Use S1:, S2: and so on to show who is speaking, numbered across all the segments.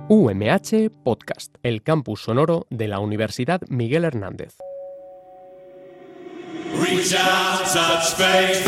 S1: UMH Podcast, el campus sonoro de la Universidad Miguel Hernández. Reach out, touch faith.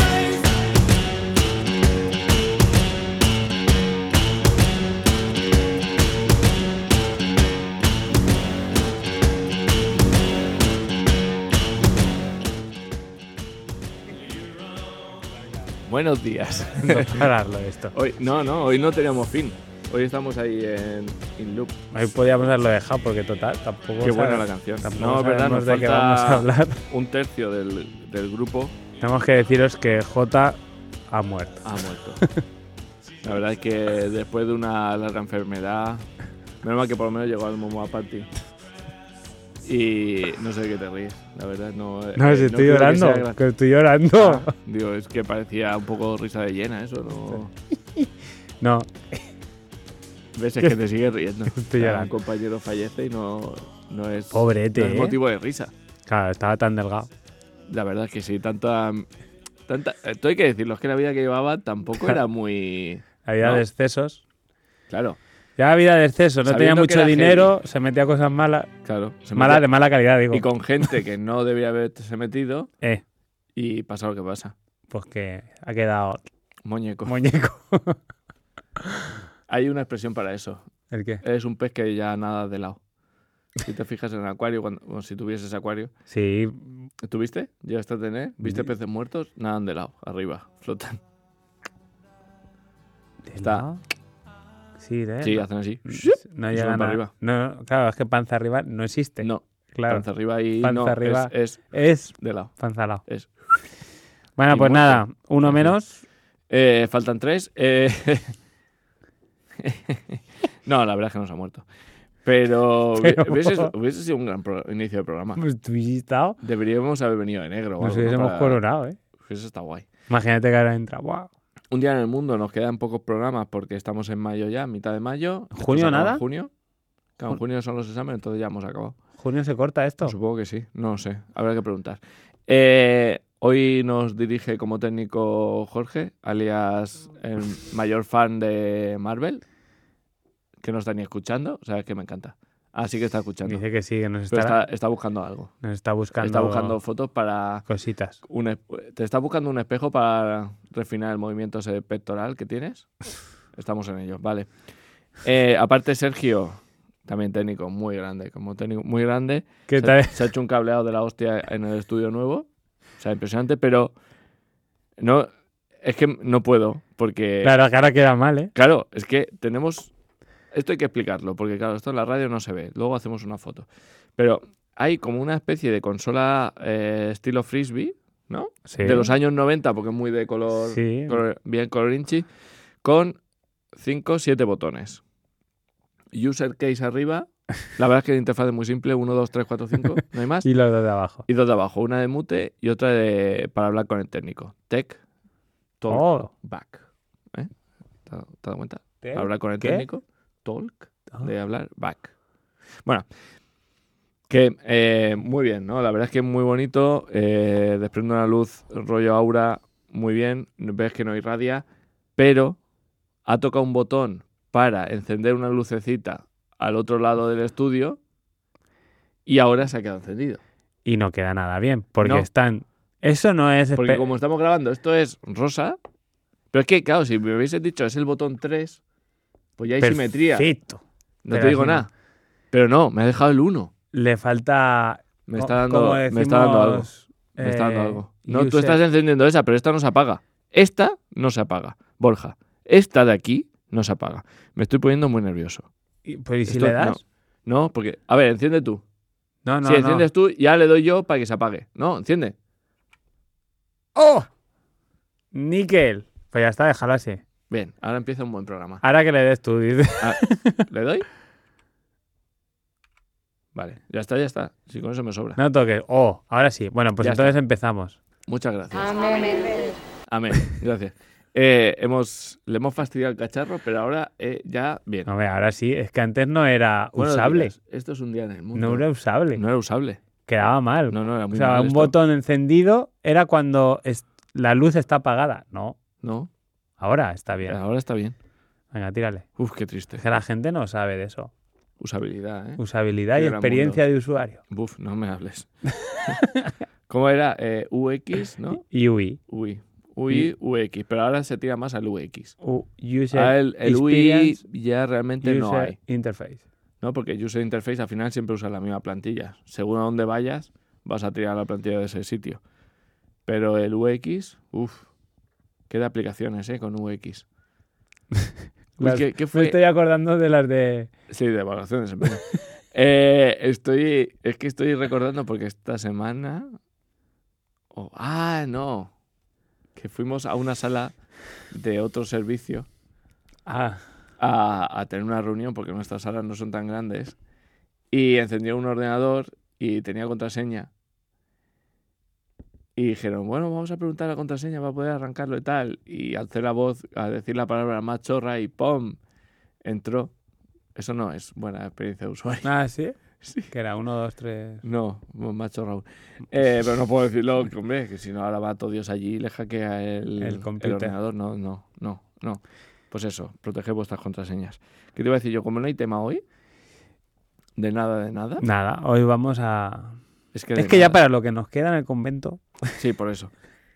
S2: Buenos días.
S3: No pararlo esto.
S2: Hoy no teníamos fin. Hoy estamos ahí en loop.
S3: Hoy podíamos haberlo dejado porque total, tampoco.
S2: Qué buena la canción.
S3: No,
S2: es verdad, nos
S3: de qué vamos a
S2: falta
S3: hablar.
S2: un tercio del grupo.
S3: Tenemos que deciros que Jota ha muerto.
S2: Ha muerto. La verdad es que después de una larga enfermedad, menos mal que por lo menos llegó al Momoa Party. Y no sé de qué te ríes, la verdad. No,
S3: si estoy llorando, que estoy llorando.
S2: Digo, es que parecía un poco risa de llena eso, ¿no?
S3: No.
S2: Ves, es que te sigues riendo.
S3: Estoy llorando.
S2: Un compañero fallece y no es,
S3: Pobrete,
S2: no es motivo de risa.
S3: Claro, estaba tan delgado.
S2: La verdad es que sí, tanta esto hay que decirlo, es que la vida que llevaba tampoco era muy...
S3: La vida
S2: ¿no?
S3: de excesos.
S2: Claro.
S3: Ya la vida de excesos, no tenía mucho dinero, se metía cosas malas.
S2: Claro.
S3: De mala calidad, digo.
S2: Y con gente que no debía haberse metido. Y pasa lo que pasa.
S3: Pues que ha quedado...
S2: Muñeco. Hay una expresión para eso.
S3: ¿El qué?
S2: Es un pez que ya nada de lado. Si te fijas en el acuario, si tuvieses acuario.
S3: Sí.
S2: ¿Tuviste? ¿Llegaste a tener? ¿Viste peces muertos? Nadan de lado, arriba, flotan.
S3: Está... Sí,
S2: hacen así.
S3: No llegan
S2: para arriba.
S3: No, claro, es que panza arriba no existe.
S2: No.
S3: Claro.
S2: Panza arriba y
S3: panza
S2: no,
S3: arriba
S2: es de lado.
S3: Panza al lado.
S2: Es.
S3: Bueno, pues
S2: muerto.
S3: nada, uno menos.
S2: Faltan 3. No, la verdad es que no se ha muerto. Pero hubiese sido un gran inicio de programa.
S3: Pues tú hubieses estado.
S2: Deberíamos haber venido de negro.
S3: Nos hubiésemos coronado,
S2: Eso está guay.
S3: Imagínate que ahora entra. ¡Wow!
S2: Un día en el mundo, nos quedan pocos programas porque estamos en mayo ya, mitad de mayo.
S3: ¿Junio nada?
S2: Junio. Claro, en junio son los exámenes, entonces ya hemos acabado.
S3: ¿Junio se corta esto?
S2: Supongo que sí, no lo sé, habrá que preguntar. Hoy nos dirige como técnico Jorge, alias el mayor fan de Marvel, que no está ni escuchando, o sea, es que me encanta. Así que está escuchando.
S3: Dice que sí, que nos
S2: está buscando algo.
S3: Nos está buscando.
S2: Está buscando fotos para...
S3: Cositas.
S2: ¿Te está buscando un espejo para refinar el movimiento ese pectoral que tienes? Estamos en ello, vale. Aparte, Sergio, también técnico, muy grande. Como técnico muy grande.
S3: ¿Qué tal?
S2: Se ha hecho un cableado de la hostia en el estudio nuevo. O sea, impresionante, pero... no, es que no puedo, porque...
S3: Claro, que ahora queda mal, ¿eh?
S2: Claro, es que tenemos... Esto hay que explicarlo, porque claro, esto en la radio no se ve. Luego hacemos una foto. Pero hay como una especie de consola estilo Frisbee, ¿no?
S3: Sí.
S2: De los años 90, porque es muy de color,
S3: sí.
S2: Bien colorinchi, con 5 o 7 botones. User case arriba. La verdad es que la interfaz es muy simple. 1, 2, 3, 4, 5. No hay más.
S3: Y los dos de abajo.
S2: Y 2 de abajo. Una de mute y otra para hablar con el técnico. Tech, talk, back. ¿Te has dado cuenta? Hablar con el técnico. Talk, de hablar, back. Bueno, que muy bien, ¿no? La verdad es que es muy bonito, desprende una luz rollo aura muy bien, ves que no irradia, pero ha tocado un botón para encender una lucecita al otro lado del estudio y ahora se ha quedado encendido.
S3: Y no queda nada bien, porque están... Eso no es...
S2: Porque como estamos grabando, esto es rosa, pero es que, claro, si me hubieses dicho es el botón 3... pues ya hay simetría.
S3: Perfecto.
S2: No te digo nada. Pero no, me ha dejado el 1.
S3: Le falta...
S2: Me está dando algo. No, tú estás encendiendo esa, pero esta no se apaga. Esta no se apaga. Borja, esta de aquí no se apaga. Me estoy poniendo muy nervioso.
S3: ¿Y si le das?
S2: No, porque... A ver, enciende tú.
S3: No.
S2: Si enciendes tú, ya le doy yo para que se apague. No, enciende.
S3: ¡Oh! Níquel. Pues ya está, déjalo así.
S2: Bien, ahora empieza un buen programa.
S3: Ahora que le des tú, dice.
S2: ¿Le doy? Vale, ya está. Si con eso me sobra.
S3: No toques. Oh, ahora sí. Bueno, pues ya entonces empezamos.
S2: Muchas gracias.
S4: Amén.
S2: Gracias. Le hemos fastidiado el cacharro, pero ahora ya bien.
S3: No, ahora sí. Es que antes no era usable.
S2: Esto es un día en el mundo.
S3: No era usable.
S2: No era usable.
S3: Quedaba mal.
S2: No, era muy
S3: mal. O sea, un botón encendido era cuando la luz está apagada. No.
S2: No.
S3: Ahora está bien.
S2: Ahora está bien.
S3: Venga, tírale.
S2: Uf, qué triste.
S3: Es que la gente no sabe de eso.
S2: Usabilidad, ¿eh?
S3: Usabilidad
S2: Qué
S3: y
S2: gran
S3: experiencia
S2: mundo.
S3: de usuario.
S2: Buf, no me hables. ¿Cómo era? UX, ¿no?
S3: Y UI.
S2: UI, UX. Pero ahora se tira más al UX.
S3: User
S2: El UI
S3: Experience,
S2: ya realmente no
S3: User
S2: hay.
S3: Interface.
S2: ¿No? Porque User Interface al final siempre usa la misma plantilla. Según a dónde vayas, vas a tirar la plantilla de ese sitio. Pero el UX, qué de aplicaciones, con UX. Uy, ¿qué fue?
S3: Me estoy acordando de las de...
S2: Sí, de evaluaciones. Estoy recordando porque esta semana... no. Que fuimos a una sala de otro servicio a tener una reunión porque nuestras salas no son tan grandes. Y encendió un ordenador y tenía contraseña. Y dijeron, bueno, vamos a preguntar la contraseña para poder arrancarlo y tal. Y alcé la voz a decir la palabra más chorra y ¡pum! Entró. Eso no es buena experiencia de usuario.
S3: Ah, ¿sí?
S2: Sí.
S3: Que era 1, 2, 3...
S2: No, más chorra aún. Pero no puedo decirlo, hombre, que si no ahora va todo Dios allí y le hackea el ordenador. No. Pues eso, proteged vuestras contraseñas. ¿Qué te iba a decir yo? Como no hay tema hoy, de nada.
S3: Nada, hoy vamos a...
S2: Es que
S3: ya para lo que nos queda en el convento...
S2: Sí, por eso.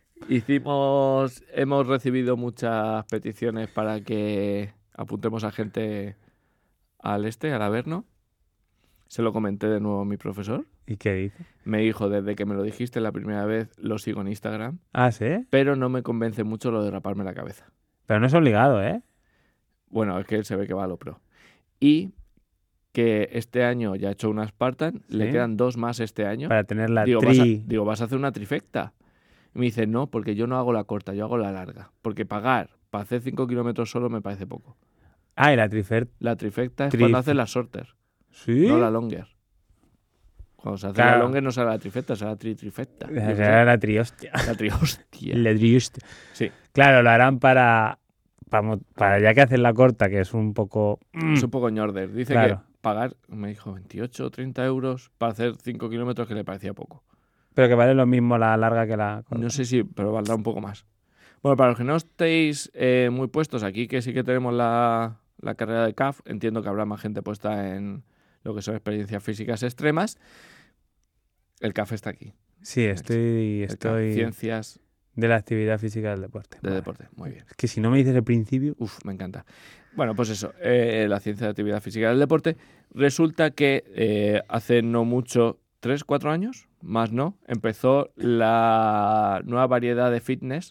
S2: Hemos recibido muchas peticiones para que apuntemos a gente al Averno. Se lo comenté de nuevo a mi profesor.
S3: ¿Y qué dice?
S2: Me dijo, desde que me lo dijiste la primera vez, lo sigo en Instagram.
S3: Ah, ¿sí?
S2: Pero no me convence mucho lo de raparme la cabeza.
S3: Pero no es obligado, ¿eh?
S2: Bueno, es que él se ve que va a lo pro. Y que este año ya ha hecho una Spartan,
S3: ¿Sí?
S2: le quedan 2 más este año.
S3: Para tener la
S2: ¿vas a hacer una trifecta? Y me dice, no, porque yo no hago la corta, yo hago la larga. Porque pagar para hacer 5 kilómetros solo me parece poco.
S3: Ah, y la trifecta.
S2: La trifecta es cuando haces la shorter,
S3: ¿sí?
S2: no la longer. Cuando se hace la longer no sale la trifecta, sale la trifecta.
S3: Será la trihostia.
S2: La trihostia.
S3: La trihostia.
S2: Sí.
S3: Claro, lo harán para ya que hacen la corta, que es un poco...
S2: Es un poco ñorder. Dice
S3: claro.
S2: que pagar, me dijo, 28 o 30 euros para hacer 5 kilómetros que le parecía poco.
S3: Pero que vale lo mismo la larga que la corta.
S2: No sé si, pero valdrá un poco más. Bueno, para los que no estéis muy puestos aquí, que sí que tenemos la carrera de CAF, entiendo que habrá más gente puesta en lo que son experiencias físicas extremas. El CAF está aquí.
S3: Sí, estoy
S2: Ciencias
S3: de la actividad física del deporte.
S2: De deporte, muy bien.
S3: Es que si no me dices el principio...
S2: Me encanta. Bueno, pues eso, la ciencia de actividad física del deporte. Resulta que hace no mucho, 3, 4 años, más no, empezó la nueva variedad de fitness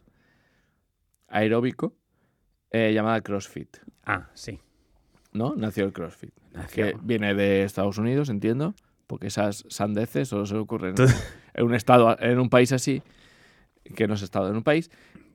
S2: aeróbico llamada CrossFit.
S3: Ah, sí.
S2: ¿No? Nació el CrossFit. Que viene de Estados Unidos, entiendo, porque esas sandeces solo se le ocurren en un país así, que no es estado en un país.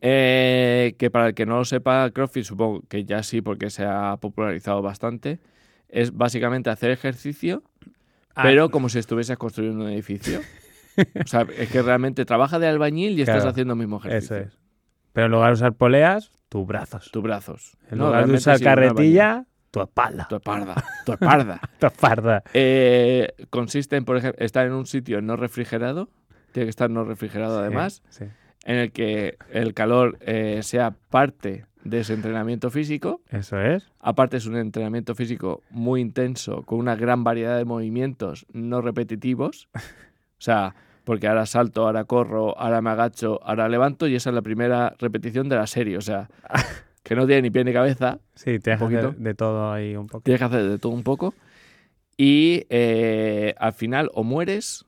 S2: Que para el que no lo sepa, CrossFit, supongo que ya sí, porque se ha popularizado bastante, es básicamente hacer ejercicio, pero como si estuvieses construyendo un edificio. O sea, es que realmente trabaja de albañil y estás haciendo el mismo ejercicio.
S3: Eso es. Pero en lugar de usar poleas, tus brazos.
S2: Tus brazos.
S3: En lugar de usar carretilla, tu espalda.
S2: Tu espalda.
S3: Tu espalda.
S2: Consiste en, por ejemplo, estar en un sitio no refrigerado. Tiene que estar no refrigerado además.
S3: Sí.
S2: En el que el calor sea parte de ese entrenamiento físico.
S3: Eso es.
S2: Aparte es un entrenamiento físico muy intenso, con una gran variedad de movimientos no repetitivos. O sea, porque ahora salto, ahora corro, ahora me agacho, ahora levanto y esa es la primera repetición de la serie. O sea, que no tiene ni pie ni cabeza.
S3: Sí, tienes que hacer de todo ahí un poco.
S2: Tienes que hacer de todo un poco. Y al final o mueres...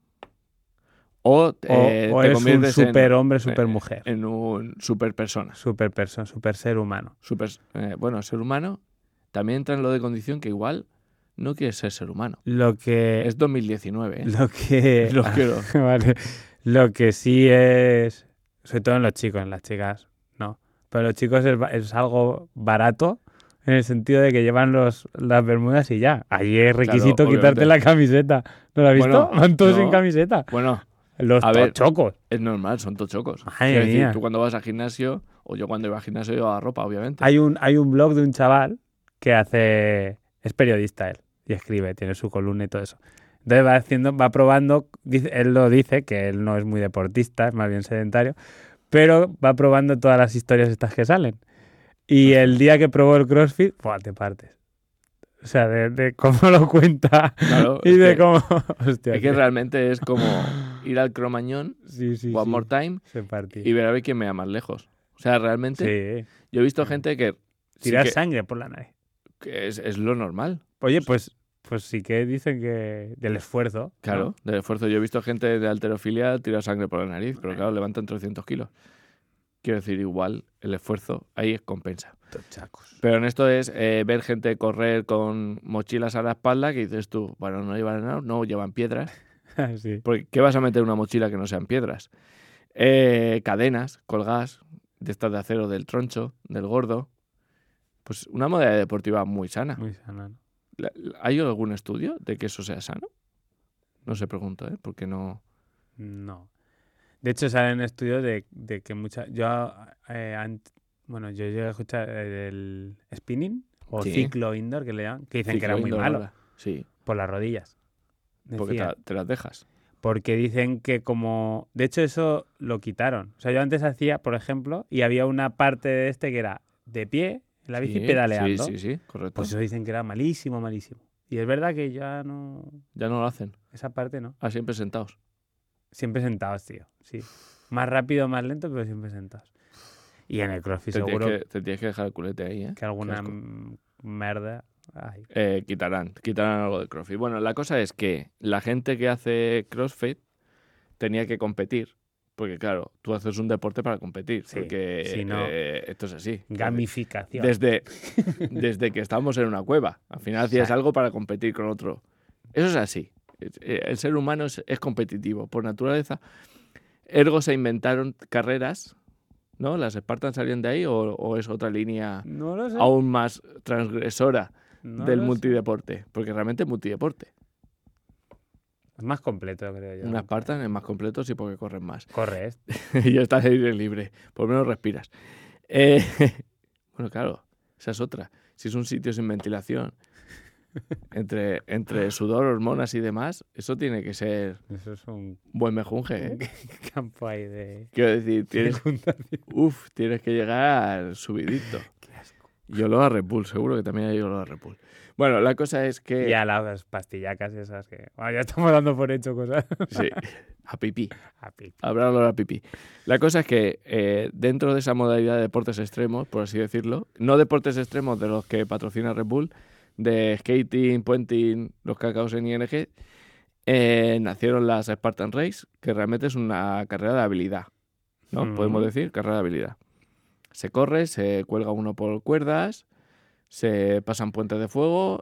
S2: O te
S3: eres
S2: conviertes
S3: un superhombre, supermujer.
S2: En un superpersona.
S3: Super ser humano.
S2: Ser humano también entra en lo de condición que igual no quieres ser ser humano. Es 2019, ¿eh?
S3: Vale. Lo que sí es, sobre todo en los chicos, en las chicas, no. Pero en los chicos es algo barato en el sentido de que llevan las bermudas y ya. Allí es requisito quitarte la camiseta. ¿No lo has visto? Van todos sin camiseta.
S2: Bueno...
S3: Los tochocos.
S2: Es normal, son tochocos.
S3: Madre mía.
S2: Tú cuando vas al gimnasio, o yo cuando iba al gimnasio llevaba ropa, obviamente.
S3: Hay un blog de un chaval que es periodista él, y escribe, tiene su columna y todo eso. Entonces va probando, él lo dice, que él no es muy deportista, es más bien sedentario, pero va probando todas las historias estas que salen. Y el día que probó el CrossFit, ¡buah, te partes! O sea, de cómo lo cuenta
S2: Claro,
S3: y de cómo... Hostia,
S2: es que
S3: tío.
S2: realmente es como ir al Cromañón,
S3: Sí, sí,
S2: One
S3: sí.
S2: More Time,
S3: Se partió.
S2: y ver a ver quién me da más lejos. O sea, realmente
S3: Sí.
S2: yo he visto gente que, sí
S3: Tirar
S2: que,
S3: sangre por la nariz.
S2: que es lo normal.
S3: Oye, pues sí que dicen que del esfuerzo.
S2: Claro,
S3: ¿no?
S2: del esfuerzo. Yo he visto gente de halterofilia tirar sangre por la nariz, pero claro, levantan 300 kilos. Quiero decir, igual el esfuerzo ahí compensa.
S3: Tochacos.
S2: Pero en esto es ver gente correr con mochilas a la espalda que dices tú, bueno, no llevan nada, no llevan piedras.
S3: Sí.
S2: Porque, ¿qué vas a meter en una mochila que no sean piedras? Cadenas, colgadas, de estas de acero del troncho, del gordo. Pues una modalidad deportiva muy sana.
S3: Muy sana, ¿no?
S2: ¿Hay algún estudio de que eso sea sano? No se pregunto, ¿eh? Porque no...
S3: No. De hecho, salen estudios de que muchas... Yo llegué a escuchar el spinning o
S2: Sí.
S3: ciclo indoor, que le llaman, que dicen que era muy
S2: Ciclo
S3: malo
S2: indoor, sí,
S3: por las rodillas.
S2: porque
S3: Decían.
S2: te las dejas.
S3: Porque dicen que como... De hecho, eso lo quitaron. O sea, yo antes hacía, por ejemplo, y había una parte de este que era de pie en la bici
S2: Sí,
S3: pedaleando.
S2: Sí, correcto.
S3: Pues eso dicen que era malísimo, malísimo. Y es verdad que ya no...
S2: Ya no lo hacen.
S3: Esa parte no.
S2: Siempre sentados.
S3: Siempre sentados, tío. Sí. Más rápido, más lento, pero siempre sentados. Y en el CrossFit seguro
S2: Te tienes que dejar el culete ahí, ¿eh?
S3: que alguna
S2: Qué asco.
S3: merda... Ay.
S2: Quitarán algo de CrossFit. Bueno, la cosa es que la gente que hace CrossFit tenía que competir. Porque claro, tú haces un deporte para competir.
S3: Sí,
S2: Porque
S3: si no-
S2: esto es así.
S3: Gamificación.
S2: Desde que estábamos en una cueva. Al final hacías algo para competir con otro. Eso es así. El ser humano es competitivo por naturaleza. Ergo se inventaron carreras, ¿no? ¿Las Spartans salían de ahí o es otra línea
S3: No lo sé.
S2: aún más transgresora
S3: No
S2: del
S3: lo sé.
S2: multideporte? Porque realmente es multideporte.
S3: Es más completo, creo yo.
S2: Una Spartan es más completo, sí, porque corren más.
S3: Corres.
S2: Y estás al aire libre. Por lo menos respiras. Eh, bueno, claro, esa es otra. Si es un sitio sin ventilación, entre sudor, hormonas y demás, eso tiene que ser
S3: Eso es un
S2: buen mejunje, ¿eh?
S3: campo ahí de...
S2: Quiero decir, tienes que llegar subidito.
S3: Qué asco.
S2: Y olor a Red Bull, seguro que también hay olor a Red Bull. Bueno, la cosa es que...
S3: Y a las pastillacas esas que... Bueno, ya estamos dando por hecho cosas.
S2: Sí, a pipí.
S3: A pipi.
S2: Habrá olor a pipí. La cosa es que dentro de esa modalidad de deportes extremos, por así decirlo, no deportes extremos de los que patrocina Red Bull, de skating, puenting, los cacaos en ING, nacieron las Spartan Race, que realmente es una carrera de habilidad, ¿no?
S3: Mm.
S2: Podemos decir, carrera de habilidad. Se corre, se cuelga uno por cuerdas, se pasan puentes de fuego,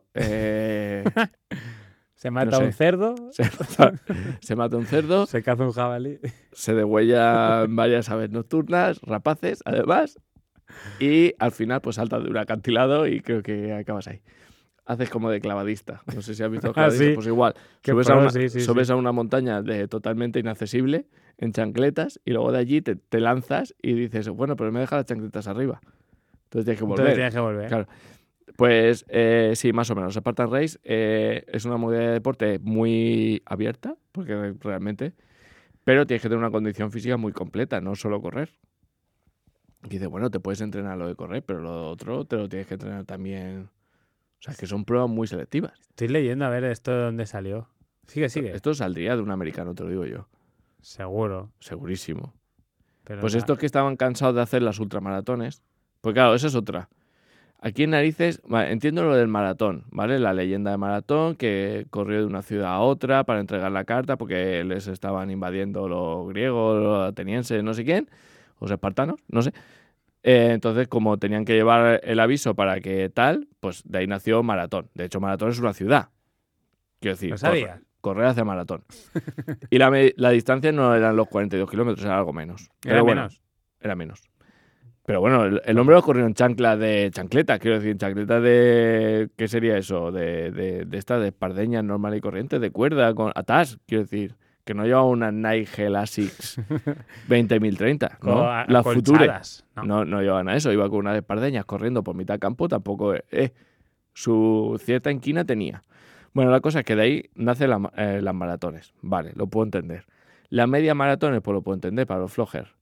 S3: Se mata
S2: No sé.
S3: un cerdo,
S2: se mata un cerdo,
S3: se caza un jabalí.
S2: se degüellan varias aves nocturnas, rapaces, además, y al final pues saltas de un acantilado y creo que acabas ahí. Haces como de clavadista. No sé si has visto los clavadistas,
S3: sí.
S2: pues igual.
S3: Qué
S2: Subes,
S3: pro,
S2: a una,
S3: sí,
S2: subes a una montaña totalmente inaccesible, en chancletas, y luego de allí te lanzas y dices, bueno, pero me deja las chancletas arriba. Entonces tienes que volver.
S3: Entonces tienes que volver.
S2: Claro. Pues sí, más o menos. Spartan Race es una modalidad de deporte muy abierta, porque realmente, pero tienes que tener una condición física muy completa, no solo correr. Y dice, bueno, te puedes entrenar lo de correr, pero lo otro te lo tienes que entrenar también. O sea, que son pruebas muy selectivas.
S3: Estoy leyendo a ver esto de dónde salió. Sigue.
S2: Esto saldría de un americano, te lo digo yo.
S3: Seguro.
S2: Segurísimo.
S3: Pero
S2: Pues
S3: nada.
S2: estos que estaban cansados de hacer las ultramaratones, pues claro, esa es otra. Aquí en narices, vale, entiendo lo del maratón, ¿vale? La leyenda de maratón que corrió de una ciudad a otra para entregar la carta porque les estaban invadiendo los griegos, los atenienses, no sé quién, los espartanos, no sé. Entonces, como tenían que llevar el aviso para que tal, pues de ahí nació Maratón. De hecho, Maratón es una ciudad. Quiero decir,
S3: ¿Lo sabías?
S2: correr hacia Maratón. Y la distancia no eran los 42 kilómetros, era algo menos.
S3: ¿Era
S2: Pero bueno,
S3: menos?
S2: era menos. Pero bueno, el hombre lo corrió en chancleta, quiero decir, chancleta de... ¿Qué sería eso? De esta, de espardeña normal y corriente, de cuerda, con atás, quiero decir. Que no llevaba una Nike Asics 20.030, ¿no? La Future.
S3: Acolchadas, ¿no?
S2: No llevaban a eso, iba con unas espardeñas corriendo por mitad campo, tampoco... su cierta inquina tenía. Bueno, la cosa es que de ahí nacen las maratones. Vale, lo puedo entender. La media maratones, pues lo puedo entender para los flojers.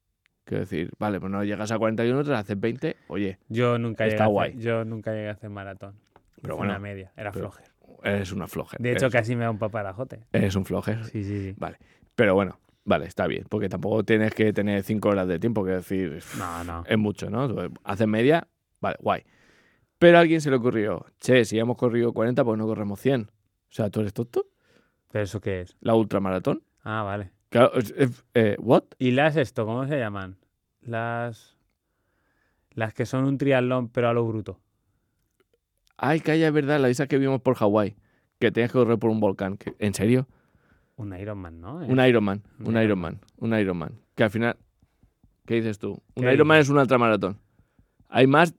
S2: Quiero decir, vale, pues no llegas a 40 kilómetros, haces 20, oye,
S3: Yo nunca
S2: Está
S3: llegué
S2: guay.
S3: yo nunca llegué a hacer maratón.
S2: Pero
S3: Hice
S2: bueno,
S3: una media, era
S2: pero-
S3: flojer.
S2: eres una flojer.
S3: De hecho, casi me da un paparajote.
S2: Eres un flojer.
S3: Sí.
S2: Vale, pero bueno, vale, está bien, porque tampoco tienes que tener 5 horas de tiempo, que decir,
S3: No.
S2: es mucho, ¿no? Haces media, vale, guay. Pero a alguien se le ocurrió, che, si hemos corrido 40, pues no corremos 100. O sea, ¿tú eres tonto?
S3: ¿Pero eso qué es?
S2: La ultramaratón.
S3: Ah, vale.
S2: Claro, ¿what?
S3: ¿Y cómo se llaman? Las que son un triatlón, pero a lo bruto.
S2: Ay, calla, es verdad, la esa que vimos por Hawái, que tenías que correr por un volcán. ¿En serio?
S3: Un Ironman, ¿no?
S2: Un Ironman,
S3: Un
S2: un Ironman. Que al final, ¿qué dices tú? Un
S3: ¿Qué
S2: Ironman
S3: dices?
S2: es un ultramaratón. Hay más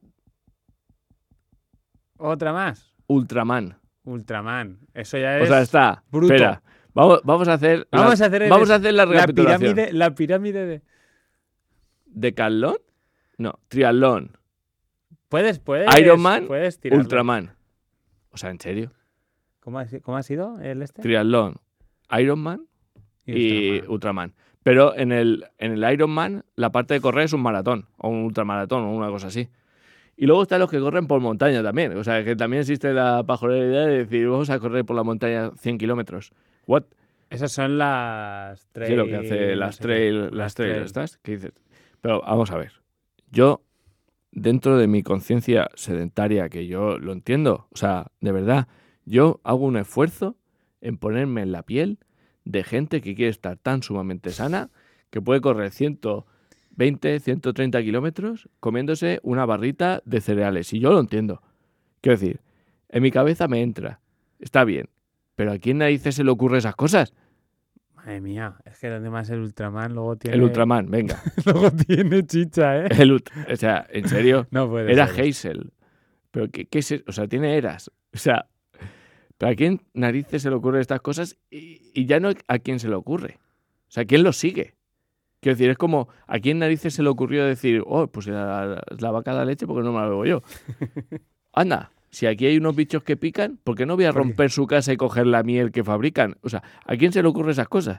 S3: ¿Otra más?
S2: Ultraman.
S3: Ultraman. Eso ya
S2: O
S3: es...
S2: sea, está.
S3: bruto.
S2: Espera, vamos a hacer
S3: Vamos a hacer
S2: la recapitulación.
S3: la pirámide de...
S2: ¿Decathlon? No, triatlón,
S3: Puedes
S2: Ironman,
S3: puedes tirarlo.
S2: Ultraman. O sea, ¿en serio?
S3: ¿Cómo ha sido el este?
S2: Triatlón, Ironman y
S3: Ultraman.
S2: Ultraman. Pero en el Ironman, la parte de correr es un maratón, o un ultramaratón, o una cosa así. Y luego están los que corren por montaña también. O sea, que también existe la pajorería de decir, vamos a correr por la montaña 100 kilómetros. ¿What?
S3: Esas son las trail...
S2: ¿Qué es lo que hace las
S3: no sé qué.
S2: trail,
S3: Las trail.
S2: estas? ¿Qué dices? Pero vamos a ver. Yo, dentro de mi conciencia sedentaria, que yo lo entiendo, o sea, de verdad, yo hago un esfuerzo en ponerme en la piel de gente que quiere estar tan sumamente sana que puede correr 120, 130 kilómetros comiéndose una barrita de cereales. Y yo lo entiendo. Quiero decir, en mi cabeza me entra. Está bien. Pero ¿a quién narices se le ocurre esas cosas?
S3: Madre mía, es que además el Ultraman luego tiene...
S2: El Ultraman, venga.
S3: luego tiene chicha, ¿eh?
S2: O sea, en serio,
S3: No puede
S2: era
S3: ser.
S2: Hazel. Pero ¿qué es eso? O sea, tiene eras. O sea, ¿pero a quién narices se le ocurren estas cosas? Y ya no a quién se le ocurre. O sea, ¿quién lo sigue? Quiero decir, es como, ¿a quién narices se le ocurrió decir, oh, pues la vaca da leche porque no me la bebo yo? Anda, si aquí hay unos bichos que pican, ¿por qué no voy a
S3: ¿Por qué?
S2: romper su casa y coger la miel que fabrican? O sea, ¿a quién se le ocurren esas cosas?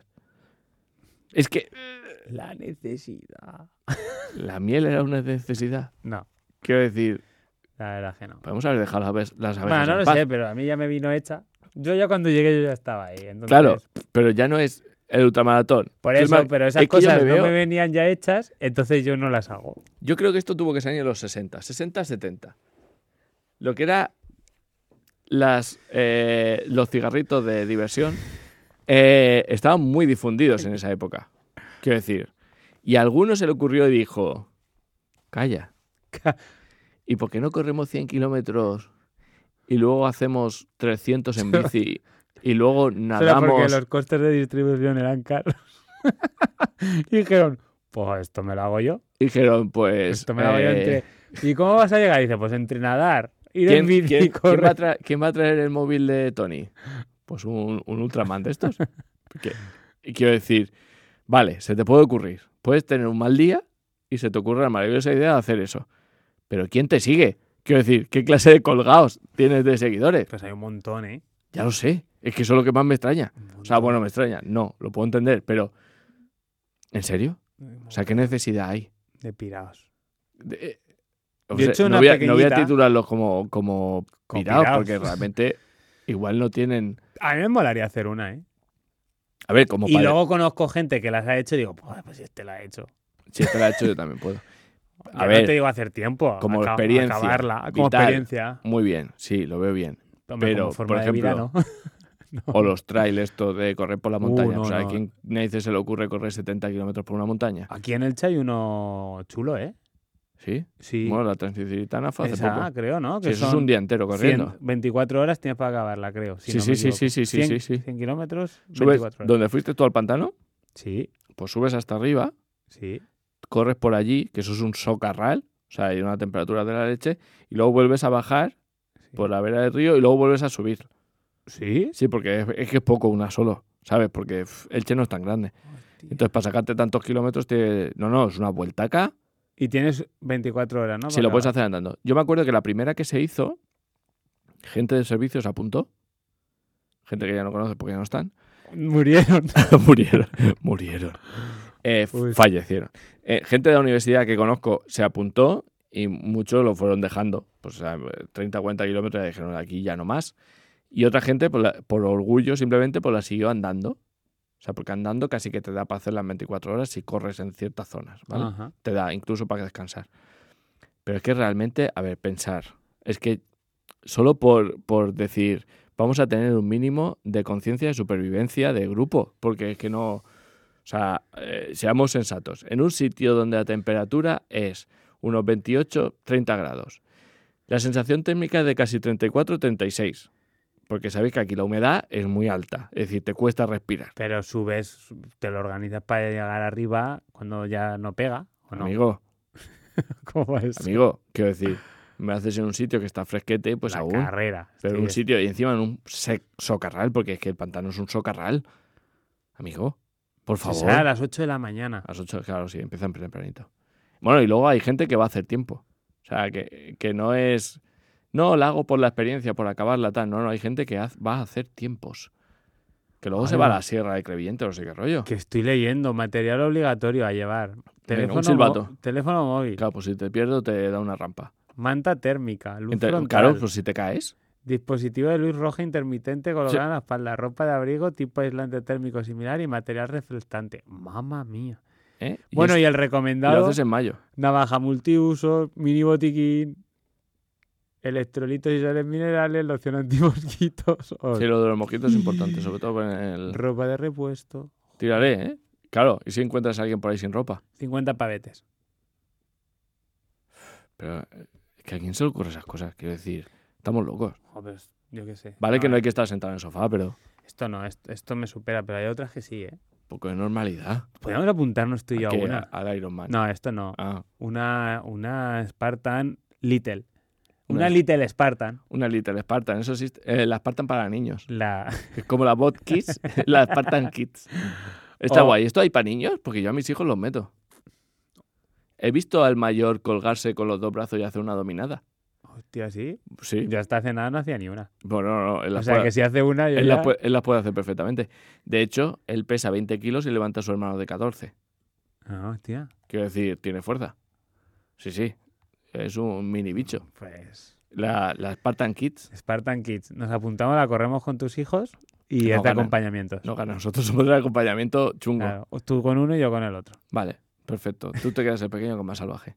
S2: Es que
S3: La necesidad.
S2: la miel era una necesidad.
S3: No,
S2: Quiero decir,
S3: la verdad que no.
S2: podemos haber dejado las abejas
S3: Bueno, no
S2: en
S3: lo
S2: paz.
S3: sé, pero a mí ya me vino hecha. Yo ya cuando llegué yo ya estaba ahí. Entonces,
S2: Claro, pero ya no es el ultramaratón.
S3: por
S2: Es
S3: eso,
S2: más,
S3: pero esas
S2: es que yo
S3: cosas
S2: me
S3: no
S2: veo-
S3: me venían ya hechas, entonces yo no las hago.
S2: Yo creo que esto tuvo que salir en los 60, 70. Lo que era los cigarritos de diversión estaban muy difundidos en esa época. Quiero decir, y a alguno se le ocurrió y dijo, calla, ¿y por qué no corremos 100 kilómetros y luego hacemos 300 en bici y luego
S3: Será
S2: nadamos?
S3: porque los costes de distribución eran caros. Y dijeron, pues esto me lo hago yo.
S2: Y dijeron, pues...
S3: Esto me lo hago yo entre... ¿Y cómo vas a llegar? Y dice, pues entre nadar, ir en bici y
S2: ¿quién
S3: correr.
S2: quién va a traer el móvil de Tony? Pues un Ultraman de estos. Y quiero decir, vale, se te puede ocurrir. Puedes tener un mal día y se te ocurre la maravillosa idea de hacer eso. Pero ¿quién te sigue? Quiero decir, ¿qué clase de colgados tienes de seguidores?
S3: Pues hay un montón, ¿eh?
S2: Ya lo sé. Es que eso es lo que más me extraña. O sea, bueno, me extraña. No, lo puedo entender, pero... ¿En serio? O sea, ¿qué necesidad hay?
S3: De pirados.
S2: O
S3: Yo he
S2: sea,
S3: hecho
S2: no
S3: una
S2: voy a
S3: pequeñita-
S2: titularlos como pirados,
S3: pirados.
S2: porque realmente igual no tienen...
S3: A mí me molaría hacer una, ¿eh?
S2: A ver, como
S3: Y
S2: para...
S3: luego conozco gente que las ha hecho y digo, pues si este la ha hecho.
S2: Si esto lo ha hecho, yo también puedo. A
S3: Ya
S2: ver,
S3: no te digo hacer tiempo,
S2: como experiencia,
S3: acabarla, como
S2: vital.
S3: experiencia.
S2: muy bien, sí, lo veo bien.
S3: Hombre,
S2: Pero,
S3: como forma
S2: por
S3: de vida,
S2: ejemplo,
S3: ¿no?
S2: O los trail estos de correr por la montaña.
S3: no,
S2: O sea, ¿a
S3: no.
S2: quién narices se le ocurre correr 70 kilómetros por una montaña?
S3: Aquí en Elche hay uno chulo, ¿eh?
S2: ¿Sí?
S3: Sí.
S2: Bueno, la Transcilitana fue hace
S3: Esa,
S2: poco.
S3: creo, ¿no?
S2: Sí, eso es un día entero corriendo.
S3: 24 horas tienes para acabarla, creo. si
S2: Sí,
S3: no
S2: sí,
S3: me
S2: sí,
S3: equivoco.
S2: sí, sí,
S3: 100,
S2: sí.
S3: 100 kilómetros,
S2: Subes,
S3: 24 horas.
S2: ¿dónde fuiste tú al pantano?
S3: Sí,
S2: Pues subes hasta arriba,
S3: sí.
S2: corres por allí, que eso es un socarral, o sea, hay una temperatura de la leche, y luego vuelves a bajar
S3: Sí.
S2: por la vera del río y luego vuelves a subir.
S3: ¿Sí?
S2: Sí, porque es que es poco una solo, ¿sabes? Porque Elche no es tan grande.
S3: Hostia.
S2: Entonces, para sacarte tantos kilómetros, no, es una vueltaca.
S3: Y tienes 24 horas, ¿no?
S2: Si
S3: para
S2: lo puedes
S3: acabar.
S2: hacer andando. Yo me acuerdo que la primera que se hizo, gente de servicios apuntó. Gente que ya no conoce porque ya no están.
S3: Murieron.
S2: Murieron. fallecieron. Gente de la universidad que conozco se apuntó y muchos lo fueron dejando. Pues 30, 40 kilómetros ya dijeron, aquí ya no más. Y otra gente, por orgullo, simplemente pues la siguió andando. O sea, porque andando casi que te da para hacer las 24 horas si corres en ciertas zonas, ¿vale?
S3: Ajá.
S2: Te da incluso para descansar. Pero es que realmente, a ver, pensar, es que solo por decir, vamos a tener un mínimo de conciencia de supervivencia de grupo, porque es que no... O sea, seamos sensatos. En un sitio donde la temperatura es unos 28, 30 grados, la sensación térmica es de casi 34, 36, porque sabéis que aquí la humedad es muy alta, es decir, te cuesta respirar.
S3: Pero subes, te lo organizas para llegar arriba cuando ya no pega, ¿o no?
S2: Amigo,
S3: ¿Cómo es?
S2: amigo, quiero decir, me haces en un sitio que está fresquete, pues
S3: la
S2: aún.
S3: carrera.
S2: Pero en
S3: Sí,
S2: un sitio, y encima en un socarral, porque es que el pantano es un socarral. Amigo, por favor.
S3: Será a las 8 de la mañana.
S2: A las 8, claro, sí, empiezan tempranito. Bueno, y luego hay gente que va a hacer tiempo. O sea, que no es... No, la hago por la experiencia, por acabarla, tal. No, hay gente que va a hacer tiempos. Que luego se va a la sierra de Crevillente, no sé qué rollo.
S3: Que estoy leyendo, material obligatorio a llevar.
S2: Venga, un silbato.
S3: Teléfono móvil,
S2: Claro, pues si te pierdo te da una rampa.
S3: manta térmica, luz frontal,
S2: Claro, pues si te caes.
S3: dispositivo de luz roja intermitente colocado en la espalda, ropa de abrigo tipo aislante térmico similar y material reflectante. ¡Mamma mía!
S2: ¿Eh?
S3: Bueno, y el
S2: y lo
S3: recomendado,
S2: haces en mayo.
S3: navaja multiuso, mini botiquín, electrolitos y sales minerales, loción antimosquitos,
S2: Sí, lo de los mosquitos es importante, sobre todo con el...
S3: ropa de repuesto,
S2: Tiraré, ¿eh? Claro, y si encuentras a alguien por ahí sin ropa.
S3: 50 pavetes.
S2: Pero es que a quién se le ocurre esas cosas, quiero decir, estamos locos.
S3: Joder, yo qué sé.
S2: Vale que no hay que estar sentado en el sofá, pero
S3: Esto no, esto me supera, pero hay otras que sí, ¿eh?
S2: un poco de normalidad.
S3: Podríamos apuntarnos tú y yo a
S2: ¿A qué?
S3: una.
S2: Al Iron Man.
S3: No, esto no.
S2: Ah,
S3: Una Spartan Little.
S2: Una-
S3: Una Little Spartan.
S2: una Little Spartan, eso existe. La Spartan para niños.
S3: La...
S2: Es como la Bot Kids, la Spartan Kids. Está
S3: Oh.
S2: guay. ¿Esto hay para niños? Porque yo a mis hijos los meto. He visto al mayor colgarse con los dos brazos y hacer una dominada.
S3: Hostia, sí.
S2: Sí.
S3: Yo hasta hace nada no hacía ni una.
S2: Bueno, no, él
S3: O
S2: las
S3: sea,
S2: puede-
S3: que si hace una, yo
S2: él
S3: ya...
S2: las puede hacer perfectamente. De hecho, él pesa 20 kilos y levanta a su hermano de 14.
S3: Ah, hostia.
S2: Quiero decir, tiene fuerza. Sí, sí. Es un mini bicho.
S3: Pues...
S2: La Spartan Kids
S3: Spartan Kids. Nos apuntamos, la corremos con tus hijos y
S2: No
S3: es de
S2: ganan.
S3: acompañamientos.
S2: no gana. Nosotros somos el acompañamiento chungo.
S3: Claro, tú con uno y yo con el otro.
S2: Vale, perfecto. Tú te quedas el pequeño con más salvaje.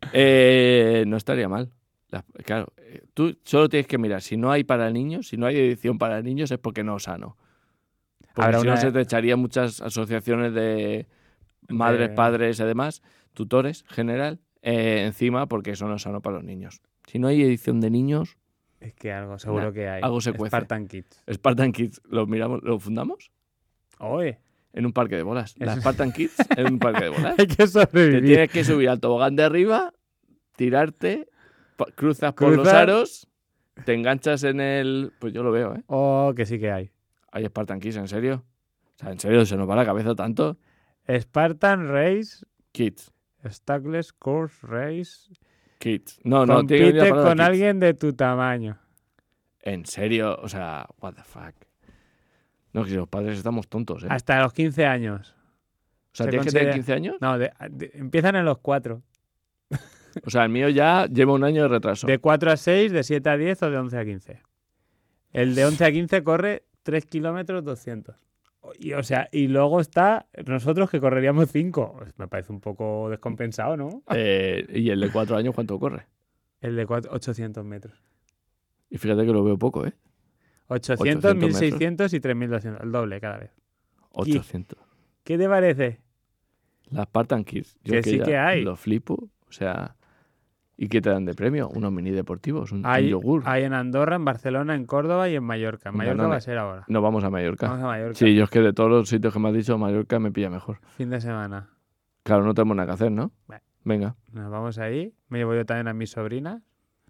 S2: No estaría mal. Claro, tú solo tienes que mirar. Si no hay para niños, si no hay edición para niños, es porque no es sano. Porque
S3: Habrá
S2: si no,
S3: una-
S2: se te echarían muchas asociaciones de madres, padres y demás, tutores, general, encima, porque eso no es sano para los niños. Si no hay edición de niños,
S3: Es que algo, seguro
S2: Nah,
S3: que hay.
S2: algo se cuece.
S3: Spartan Kids.
S2: Spartan Kids, ¿lo miramos, lo fundamos?
S3: Oye,
S2: En un parque de bolas. La
S3: Eso-
S2: Spartan Kids en un parque de bolas.
S3: hay que
S2: Te
S3: sobrevivir.
S2: tienes que subir al tobogán de arriba, tirarte, cruzas por los
S3: Cruzar.
S2: aros, te enganchas en el... Pues yo lo veo, ¿eh?
S3: Oh, que sí que hay.
S2: Hay Spartan Kids, ¿en serio? O sea, ¿en serio se nos va la cabeza tanto?
S3: Spartan Race,
S2: Kids.
S3: Stackless Course Race.
S2: Kids. No, tiene que venir la
S3: Compite
S2: palabra
S3: con
S2: kids.
S3: alguien de tu tamaño.
S2: En serio, o sea, what the fuck. No, que si los padres estamos tontos, ¿eh?
S3: Hasta los 15 años.
S2: O sea,
S3: se
S2: ¿tienes que tener
S3: considera-
S2: 15 años?
S3: No, empiezan en los 4.
S2: O sea, el mío ya lleva un año de retraso.
S3: De 4 a 6, de 7 a 10 o de 11 a 15. El de 11 a 15 corre 3 kilómetros 200. Y, o sea, y luego está nosotros que correríamos 5. Pues me parece un poco descompensado, ¿no?
S2: Y el de 4 años, ¿cuánto corre?
S3: El de 800 metros.
S2: Y fíjate que lo veo poco, ¿eh?
S3: 800,
S2: 800 metros.
S3: 1600 y 3200. El doble cada vez.
S2: 800.
S3: ¿Qué te parece?
S2: La Spartan Kids. Yo
S3: Que sí
S2: ya
S3: que hay.
S2: Lo flipo. O sea, ¿y qué te dan de premio? Unos mini deportivos, un
S3: Hay,
S2: yogur.
S3: hay en Andorra, en Barcelona, en Córdoba y en Mallorca. En
S2: Un
S3: Mallorca
S2: Danone.
S3: va a ser ahora.
S2: No vamos a Mallorca.
S3: Vamos a Mallorca.
S2: Sí, yo es que de todos los sitios que me has dicho, Mallorca me pilla mejor.
S3: Fin de semana.
S2: Claro, no tenemos nada que hacer, ¿no?
S3: Vale.
S2: Venga.
S3: Nos vamos ahí. Me llevo yo también a mis sobrinas.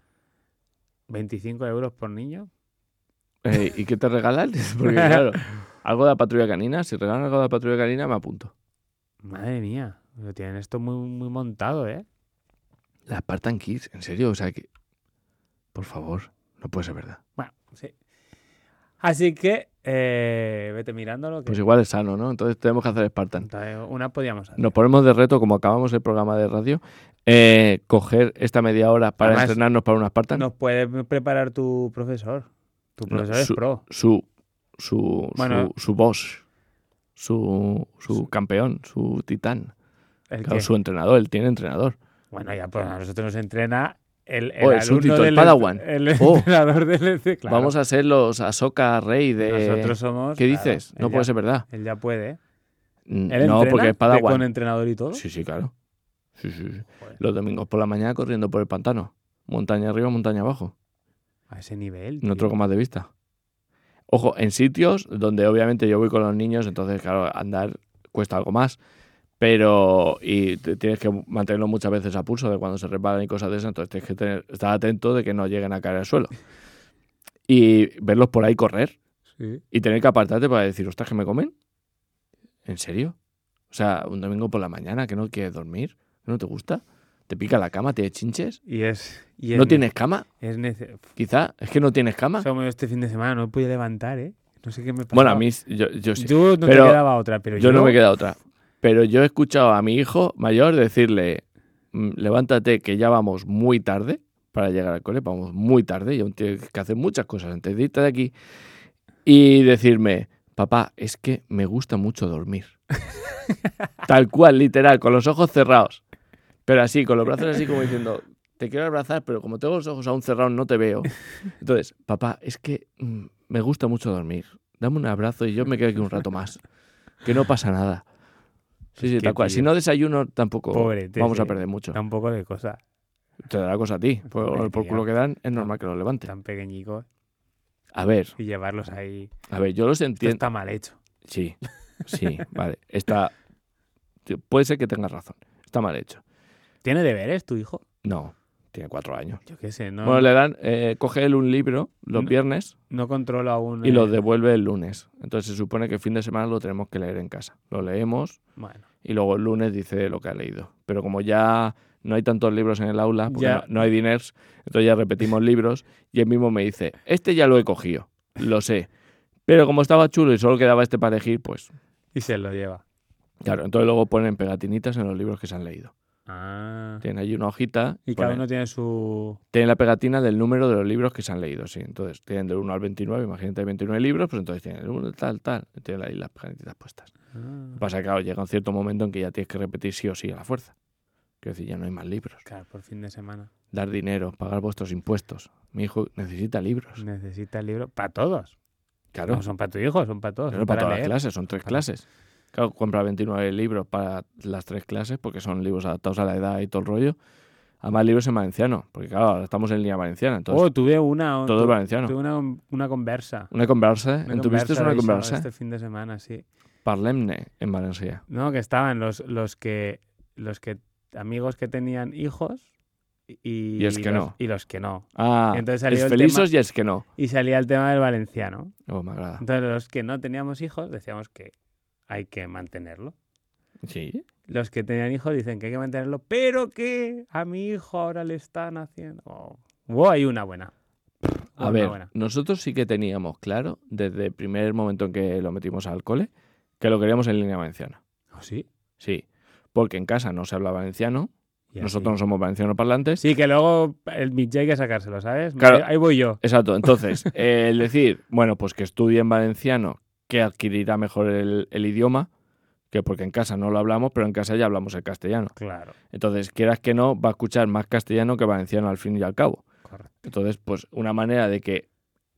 S3: 25 euros por niño.
S2: ¿Y qué te regalan? Porque claro, algo de la patrulla canina. Si regalan algo de la patrulla canina, me apunto.
S3: Madre mía. Lo tienen esto muy, muy montado, ¿eh?
S2: La Spartan Kids, en serio, o sea que... Por favor, no puede ser verdad.
S3: Bueno, sí. Así que Vete mirándolo.
S2: Pues igual es sano, ¿no? Entonces tenemos que hacer Spartan.
S3: Entonces, una podíamos hacer.
S2: Nos ponemos de reto, como acabamos el programa de radio, coger esta media hora para
S3: Además,
S2: entrenarnos para una Spartan.
S3: Nos puede preparar tu profesor. Tu profesor es pro.
S2: Su
S3: Bueno.
S2: boss, su campeón, su titán.
S3: ¿El
S2: Claro,
S3: qué?
S2: su entrenador, él tiene entrenador.
S3: Bueno, ya pues a nosotros nos entrena el
S2: Oh, su
S3: alumno
S2: tito, el
S3: del
S2: Padawan.
S3: el
S2: Oh.
S3: entrenador del EC, claro.
S2: Vamos a ser los Ahsoka Rey de...
S3: Nosotros somos...
S2: ¿Qué
S3: claro,
S2: dices? No
S3: él
S2: puede
S3: ya-
S2: ser verdad.
S3: Él ya puede. ¿Eh?
S2: No,
S3: ¿Él entrena
S2: porque es Padawan.
S3: con entrenador y todo?
S2: Sí, claro. Sí.
S3: Joder.
S2: Los domingos por la mañana corriendo por el pantano. Montaña arriba, montaña abajo.
S3: A ese nivel,
S2: No
S3: tío.
S2: troco más de vista. Ojo, en sitios donde obviamente yo voy con los niños, entonces, claro, andar cuesta algo más. Pero, tienes que mantenerlo muchas veces a pulso de cuando se resbalan y cosas de esas, entonces tienes que estar atento de que no lleguen a caer al suelo. Y verlos por ahí correr
S3: Sí.
S2: y tener que apartarte para decir, ostras, ¿que me comen? ¿En serio? O sea, un domingo por la mañana que no quieres dormir, que no te gusta, te pica la cama, te chinches.
S3: Y es
S2: ¿No tienes cama?
S3: Es
S2: Quizá, es que no tienes cama.
S3: este fin de semana no me pude levantar, ¿eh? No sé qué me pasó.
S2: Bueno, a mí, yo sí.
S3: Tú no
S2: Pero
S3: te quedaba otra, pero
S2: yo no me queda otra. Pero yo he escuchado a mi hijo mayor decirle, levántate que ya vamos muy tarde para llegar al cole, vamos muy tarde y aún tienes que hacer muchas cosas antes de irte de aquí. Y decirme, papá, es que me gusta mucho dormir. Tal cual, literal, con los ojos cerrados. Pero así, con los brazos así como diciendo, te quiero abrazar, pero como tengo los ojos aún cerrados no te veo. Entonces, papá, es que me gusta mucho dormir. Dame un abrazo y yo me quedo aquí un rato más. Que no pasa nada. Sí,
S3: Qué
S2: tal cual.
S3: tío.
S2: Si no desayuno, tampoco
S3: Pobre,
S2: vamos a perder mucho.
S3: Da un poco de cosa.
S2: Te dará cosa a ti.
S3: Pobre
S2: Por
S3: tío.
S2: culo que dan, es normal que los levante.
S3: Tan pequeñicos
S2: A ver,
S3: y llevarlos ahí.
S2: yo los
S3: Esto
S2: entiendo.
S3: está mal hecho.
S2: Sí, vale. Puede ser que tengas razón. Está mal hecho.
S3: ¿Tiene deberes tu hijo?
S2: No, tiene 4 años.
S3: Yo qué sé, no,
S2: Bueno, le dan, coge él un libro los
S3: No.
S2: viernes
S3: no controlo aún.
S2: y lo devuelve el lunes. Entonces se supone que el fin de semana lo tenemos que leer en casa. Lo leemos
S3: Bueno,
S2: y luego el lunes dice lo que ha leído. Pero como ya no hay tantos libros en el aula, porque
S3: Ya.
S2: no hay diners, entonces ya repetimos libros y él mismo me dice, este ya lo he cogido, lo sé. Pero como estaba chulo y solo quedaba este para elegir, pues
S3: y se lo lleva.
S2: claro, entonces luego ponen pegatinitas en los libros que se han leído.
S3: Ah.
S2: Tienen allí una hojita.
S3: Y cada
S2: pone-
S3: uno tiene su...
S2: Tienen la pegatina del número de los libros que se han leído, sí. Entonces tienen del 1 al 29, imagínate, hay 29 libros, pues entonces tienen el 1 tal. Tienen ahí las pegatitas puestas. Lo que pasa es que, claro, llega un cierto momento en que ya tienes que repetir sí o sí a la fuerza. Quiero decir, ya no hay más libros.
S3: Claro, por fin de semana.
S2: Dar dinero, pagar vuestros impuestos. Mi hijo necesita libros.
S3: Necesita el libro para todos.
S2: Claro,
S3: No son para tu hijo, son para todos.
S2: pero
S3: son
S2: para todas las
S3: leer.
S2: clases, son 3
S3: Para-
S2: clases. Claro, compra 29 libros para las 3 clases porque son libros adaptados a la edad y todo el rollo. Además, libros en valenciano, porque claro, ahora estamos en línea valenciana, entonces
S3: Tuve
S2: todo es valenciano.
S3: Tuve una conversa.
S2: Una conversa,
S3: Una
S2: ¿tuviste
S3: conversa
S2: una
S3: de això
S2: conversa?
S3: Este fin de semana, sí.
S2: Parlem-ne en valencià.
S3: No, que estaban los que amigos que tenían hijos y
S2: Y es que no.
S3: y los que no.
S2: Ah,
S3: Entonces salió
S2: els
S3: el
S2: feliços
S3: tema-
S2: i els que no.
S3: Y salía el tema del valenciano.
S2: Oh, m'agrada.
S3: Entonces los que no teníamos hijos decíamos que hay que mantenerlo.
S2: Sí?
S3: Los que tenían hijos dicen que hay que mantenerlo, pero que a mi hijo ahora le están haciendo... hay una buena.
S2: A
S3: Una
S2: ver,
S3: buena.
S2: nosotros sí que teníamos claro, desde el primer momento en que lo metimos al cole, que lo queríamos en línea valenciana.
S3: ¿Oh, sí?
S2: Sí, porque en casa no se habla valenciano,
S3: Y
S2: nosotros no
S3: así.
S2: somos valenciano parlantes.
S3: Sí, que luego el mitja hay que sacárselo, ¿sabes?
S2: Claro.
S3: Ahí voy yo.
S2: Exacto, entonces, el decir, bueno, pues que estudie en valenciano, que adquirirá mejor el idioma, que porque en casa no lo hablamos, pero en casa ya hablamos el castellano.
S3: Claro,
S2: Entonces, quieras que no, va a escuchar más castellano que valenciano al fin y al cabo.
S3: correcto.
S2: Entonces, pues una manera de que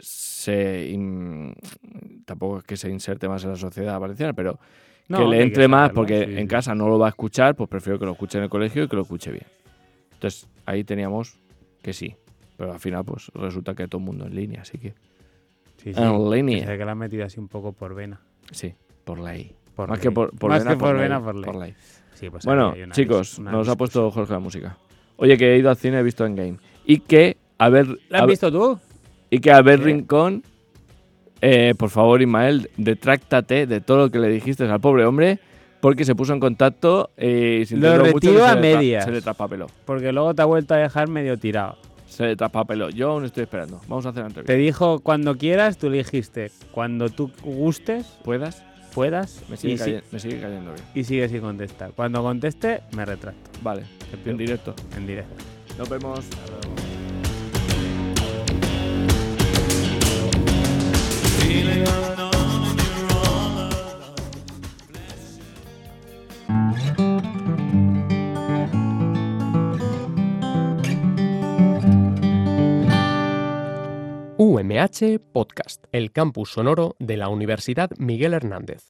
S2: tampoco es que se inserte más en la sociedad valenciana, pero
S3: No,
S2: que le
S3: hay
S2: entre más,
S3: saberlo,
S2: porque
S3: sí,
S2: en
S3: sí.
S2: casa no lo va a escuchar, pues prefiero que lo escuche en el colegio y que lo escuche bien. Entonces, ahí teníamos que sí. Pero al final, pues resulta que todo el mundo en línea, así que...
S3: Sí, sí.
S2: En línea.
S3: Parece que la han metido así un poco por vena.
S2: Sí, por ley.
S3: Por
S2: Más
S3: ley.
S2: que por
S3: Más
S2: vena,
S3: que por
S2: ley,
S3: vena, por ley. Sí, pues
S2: Bueno,
S3: hay una
S2: chicos,
S3: una
S2: nos ha
S3: discusión.
S2: puesto Jorge la música. Oye, que he ido al cine y he visto Endgame. Y que,
S3: ¿La has visto tú?
S2: Y que a ver,
S3: ¿Qué?
S2: Rincón, por favor, Ismael, detráctate de todo lo que le dijiste al pobre hombre, porque se puso en contacto y sintiendo mucho
S3: retiro
S2: que
S3: a
S2: se
S3: medias.
S2: se le traspapeló.
S3: Porque luego te ha vuelto a dejar medio tirado.
S2: Se traspapeló. Yo aún estoy esperando. Vamos a hacer la entrevista.
S3: Te dijo cuando quieras, tú le dijiste cuando tú gustes,
S2: ¿Puedas?
S3: puedas,
S2: Me sigue cayendo bien.
S3: y sigue sin contestar. Cuando conteste, me retracto.
S2: Vale, en directo.
S3: En directo.
S2: Nos vemos.
S1: UMH Podcast, el campus sonoro de la Universidad Miguel Hernández.